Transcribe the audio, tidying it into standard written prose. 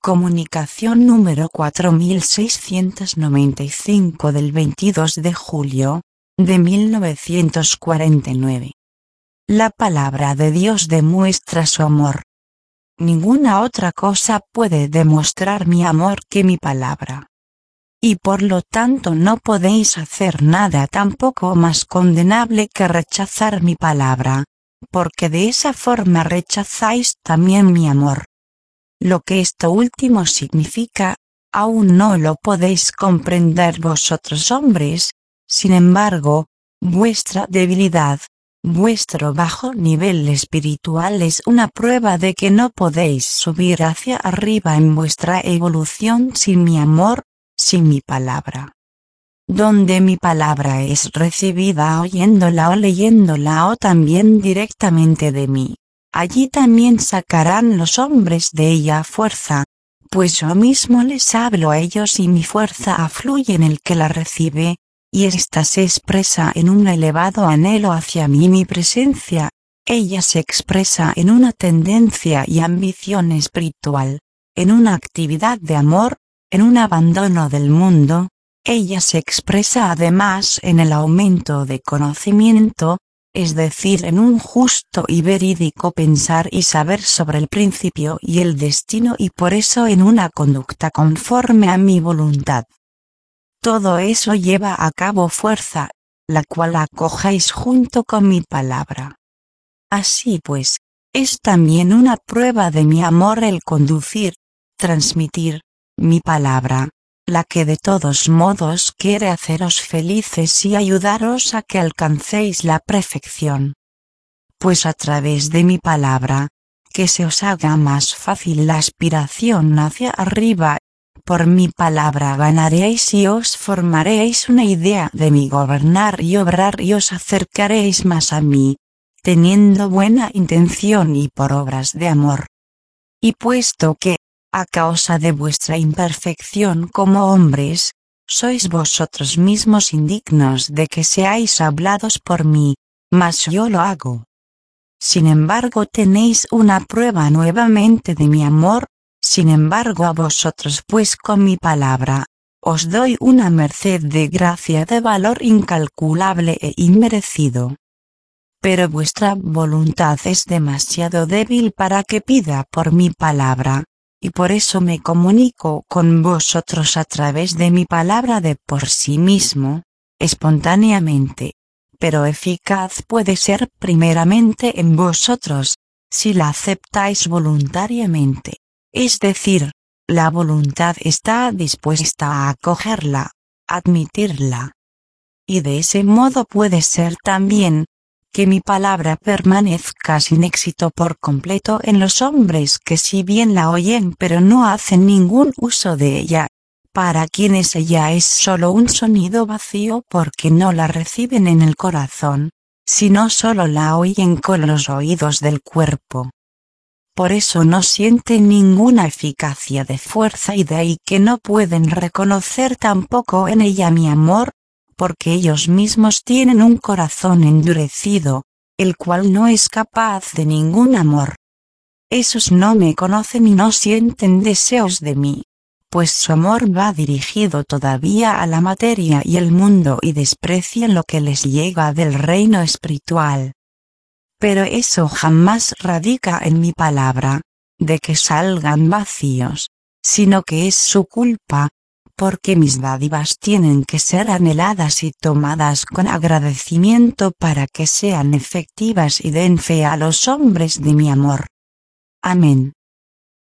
Comunicación número 4695 del 22 de julio, de 1949. La palabra de Dios demuestra su amor. Ninguna otra cosa puede demostrar mi amor que mi palabra. Y por lo tanto no podéis hacer nada tampoco más condenable que rechazar mi palabra, porque de esa forma rechazáis también mi amor. Lo que esto último significa, aún no lo podéis comprender vosotros hombres, sin embargo, vuestra debilidad, vuestro bajo nivel espiritual es una prueba de que no podéis subir hacia arriba en vuestra evolución sin mi amor, sin mi palabra. Donde mi palabra es recibida oyéndola o leyéndola o también directamente de mí, allí también sacarán los hombres de ella fuerza, pues yo mismo les hablo a ellos y mi fuerza afluye en el que la recibe, y ésta se expresa en un elevado anhelo hacia mí mi presencia, ella se expresa en una tendencia y ambición espiritual, en una actividad de amor, en un abandono del mundo, ella se expresa además en el aumento de conocimiento, es decir, en un justo y verídico pensar y saber sobre el principio y el destino y por eso en una conducta conforme a mi voluntad. Todo eso lleva a cabo fuerza, la cual acojáis junto con mi palabra. Así pues, es también una prueba de mi amor el conducir, transmitir, mi palabra, la que de todos modos quiere haceros felices y ayudaros a que alcancéis la perfección. Pues a través de mi palabra, que se os haga más fácil la aspiración hacia arriba, por mi palabra ganaréis y os formaréis una idea de mi gobernar y obrar y os acercaréis más a mí, teniendo buena intención y por obras de amor. Y puesto que, a causa de vuestra imperfección como hombres, sois vosotros mismos indignos de que seáis hablados por mí, mas yo lo hago. Sin embargo tenéis una prueba nuevamente de mi amor, sin embargo a vosotros pues con mi palabra, os doy una merced de gracia de valor incalculable e inmerecido. Pero vuestra voluntad es demasiado débil para que pida por mi palabra, y por eso me comunico con vosotros a través de mi palabra de por sí mismo, espontáneamente, pero eficaz puede ser primeramente en vosotros, si la aceptáis voluntariamente, es decir, la voluntad está dispuesta a acogerla, admitirla. Y de ese modo puede ser también, que mi palabra permanezca sin éxito por completo en los hombres que si bien la oyen pero no hacen ningún uso de ella, para quienes ella es solo un sonido vacío porque no la reciben en el corazón, sino solo la oyen con los oídos del cuerpo. Por eso no sienten ninguna eficacia de fuerza y de ahí que no pueden reconocer tampoco en ella mi amor, porque ellos mismos tienen un corazón endurecido, el cual no es capaz de ningún amor. Esos no me conocen y no sienten deseos de mí, pues su amor va dirigido todavía a la materia y el mundo y desprecian lo que les llega del reino espiritual. Pero eso jamás radica en mi palabra, de que salgan vacíos, sino que es su culpa, porque mis dádivas tienen que ser anheladas y tomadas con agradecimiento para que sean efectivas y den fe a los hombres de mi amor. Amén.